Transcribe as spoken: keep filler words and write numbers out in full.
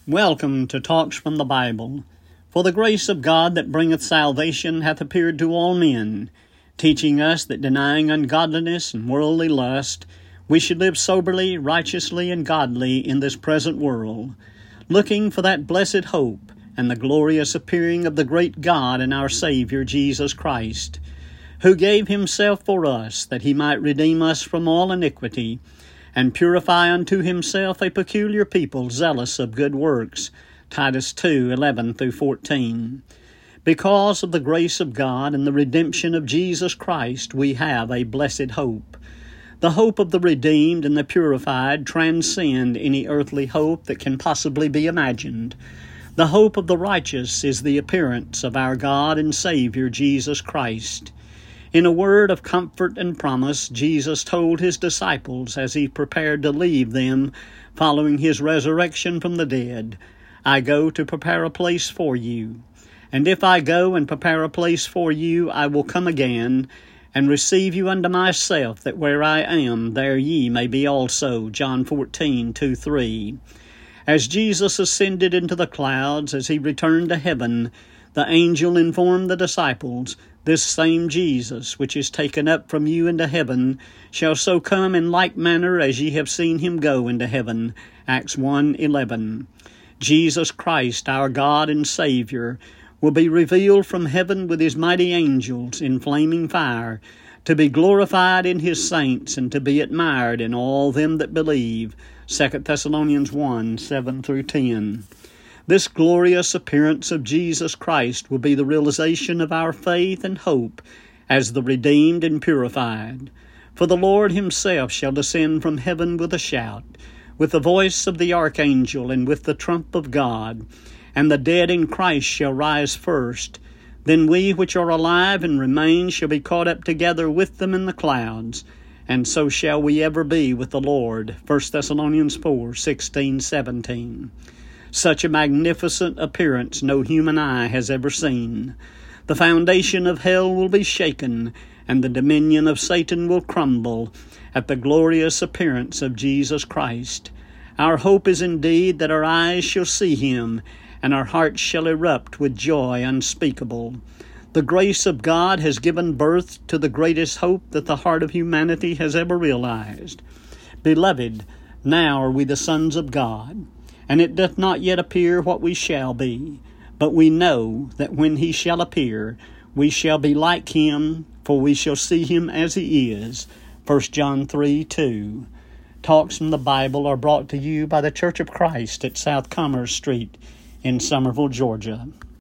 Welcome to Talks from the Bible. For the grace of God that bringeth salvation hath appeared to all men, teaching us that denying ungodliness and worldly lust, we should live soberly, righteously, and godly in this present world, looking for that blessed hope and the glorious appearing of the great God and our Savior Jesus Christ, who gave himself for us, that he might redeem us from all iniquity, and purify unto himself a peculiar people zealous of good works. Titus two, eleven through fourteen. Because of the grace of God and the redemption of Jesus Christ, we have a blessed hope. The hope of the redeemed and the purified transcend any earthly hope that can possibly be imagined. The hope of the righteous is the appearance of our God and Savior Jesus Christ. In a word of comfort and promise, Jesus told his disciples as he prepared to leave them following his resurrection from the dead, I go to prepare a place for you. And if I go and prepare a place for you, I will come again and receive you unto myself, that where I am, there ye may be also. John fourteen, two, three. As Jesus ascended into the clouds, as he returned to heaven, the angel informed the disciples, This same Jesus, which is taken up from you into heaven, shall so come in like manner as ye have seen him go into heaven. Acts one, eleven. Jesus Christ, our God and Savior, will be revealed from heaven with his mighty angels in flaming fire, to be glorified in his saints and to be admired in all them that believe. Second Thessalonians one, seven through ten. This glorious appearance of Jesus Christ will be the realization of our faith and hope as the redeemed and purified. For the Lord himself shall descend from heaven with a shout, with the voice of the archangel, and with the trump of God. And the dead in Christ shall rise first. Then we which are alive and remain shall be caught up together with them in the clouds, and so shall we ever be with the Lord. First Thessalonians four, sixteen, seventeen. Such a magnificent appearance no human eye has ever seen. The foundation of hell will be shaken, and the dominion of Satan will crumble at the glorious appearance of Jesus Christ. Our hope is indeed that our eyes shall see him, and our hearts shall erupt with joy unspeakable. The grace of God has given birth to the greatest hope that the heart of humanity has ever realized. Beloved, now are we the sons of God. And it doth not yet appear what we shall be. But we know that when he shall appear, we shall be like him, for we shall see him as he is. First John three, two. Talks from the Bible are brought to you by the Church of Christ at South Commerce Street in Summerville, Georgia.